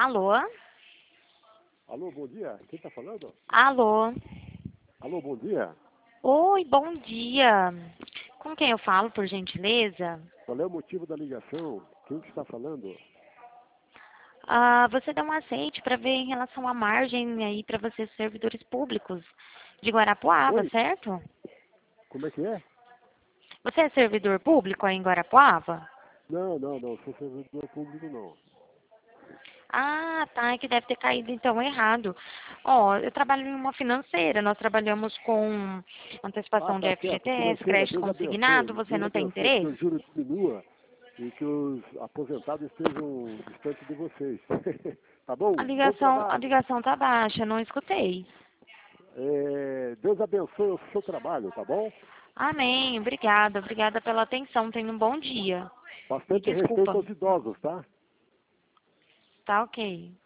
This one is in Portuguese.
Alô? Alô, bom dia. Quem está falando? Alô? Alô, bom dia. Oi, bom dia. Com quem eu falo, por gentileza? Qual é o motivo da ligação? Quem que está falando? Você deu um aceite para ver em relação à margem aí para vocês, servidores públicos de Guarapuava, Oi, certo? como é que é? Você é servidor público aí em Guarapuava? Não, sou servidor público não. Ah, tá, é que deve ter caído então errado. Ó, eu trabalho em uma financeira, nós trabalhamos com Ah, antecipação de tá certo. FGTS, Financeira, crédito Deus consignado, abençoe. você Deus não tem abençoe que interesse? o juro diminua e que os aposentados estejam distantes de vocês. Tá bom? Bom A trabalho. ligação tá baixa, não escutei. Deus abençoe o seu trabalho, tá bom? Amém, obrigada pela atenção, tenha um bom dia. Me Bastante respeito desculpa, aos idosos, tá? tá ok.